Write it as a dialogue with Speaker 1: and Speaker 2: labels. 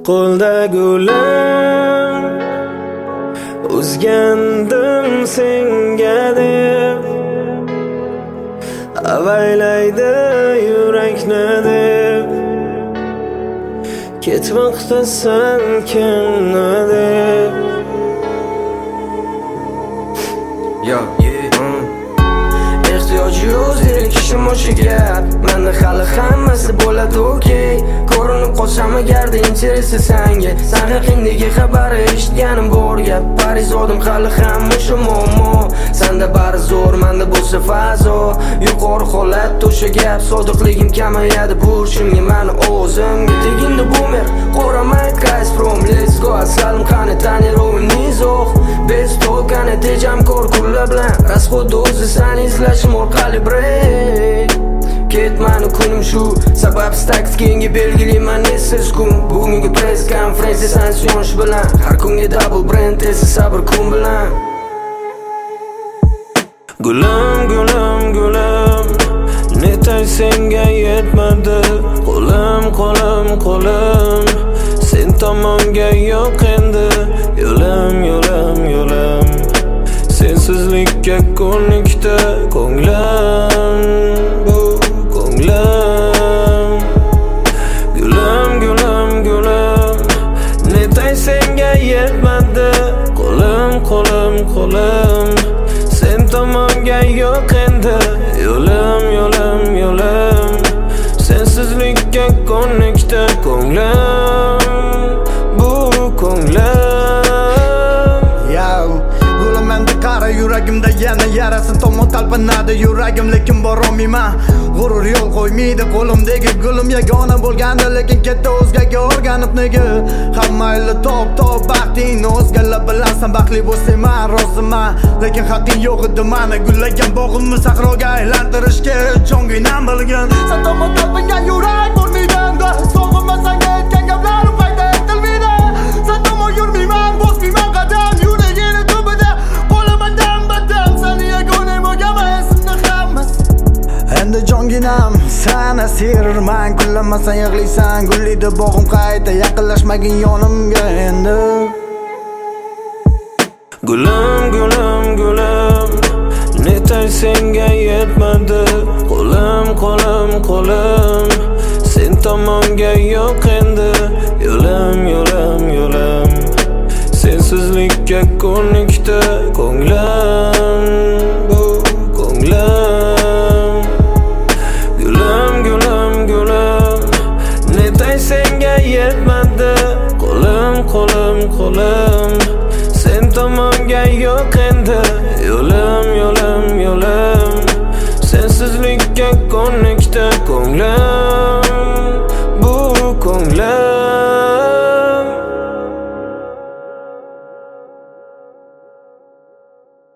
Speaker 1: qo'lda gulim, uzgandim senga deb, avaylaydi yurakni deb, ketmoqdasan kimni deb. Ehtiyoji yo'q zerikishim o'sha gap, menda hali hammasi bo'ladi okey. Ko'rinib qolsam agarda interesi sanga, san haqingdagi xabari eshitganim bor gap. Parizodim hali ham o'sha muammo, senda bari zo'r, menda bo'lsa fazo. Yuqori holat o'sha gap, sodiqligim kamayadi burchimga mani o'zimga. Tegindi boomer, qo'ramay guys from let's go. Aslan qani tanirovim nizoq, bez to'lqani tejam kor kulla bilan, rasxod o'zi san izlashim orqali break. Ketmani kunim shu, sababsiz taktikangga belgilayman esiz kun. Bugungi press konferensiya sanksiyon bilan, har kunga double brand esa sabr kun bilan. Gulim, gulim, gulim, netay senga yetmadi. Qo'lim, qo'lim, qo'lim, sen tomonga yo'q endi. Yo'lim, yo'lim, yo'lim, sensizlikka ko'nikdi ko'nglim, bu ko'nglim. Gulim, gulim, gulim, netay senga yetmadi. Qo'lim, qo'lim, qo'lim, sen tomonga yo'q endi. Yo'lim, yo'lim, yo'lim, sensizlikka ko'nikdi ko'nglim, bu ko'nglim.
Speaker 2: Yuragimda yana yarasin tomon talpinadi yuragim, lekin borolmayman. G'urur yo'l qo'ymaydi qo'limdagi gulim, yagona bo'lganda lekin katta o'zgaga o'rganib nega. Hammayli top baxtingni o'zgalar bilasan, baxtli bo'lsayman roziman, lekin haqqing yo'q edi mani gullagan bog'imni sahroga aylantirishga jonginam bilgan. Sen tomon talpingan yurak bo'lmaydan, sog'inmasang aytgan gaplarim foyda etilmaydi. Sen tomon yurmayman, bosmayman qadam, yuragini tubida endi jonginam san asirman, kullamasang yig'laysan, gullida bog'im qayta, yaqinlashmagin yonimga endi.
Speaker 1: Gulim, gulim, gulim, netay senga yetmadi. Qo'lim, qo'lim, qo'lim, sen tomonga yo'q endi. Yo'lim, yo'lim, yo'lim, sensizlikka ko'nikdi ko'nglim, bu ko'nglim. Gulim, gulim, gulim, netay senga yetmadi. Qo'lim, qo'lim, qo'lim, sen tomonga yo'q endi. Yo'lim, yo'lim, yo'lim, sensizlikka ko'nikdi ko'nglim.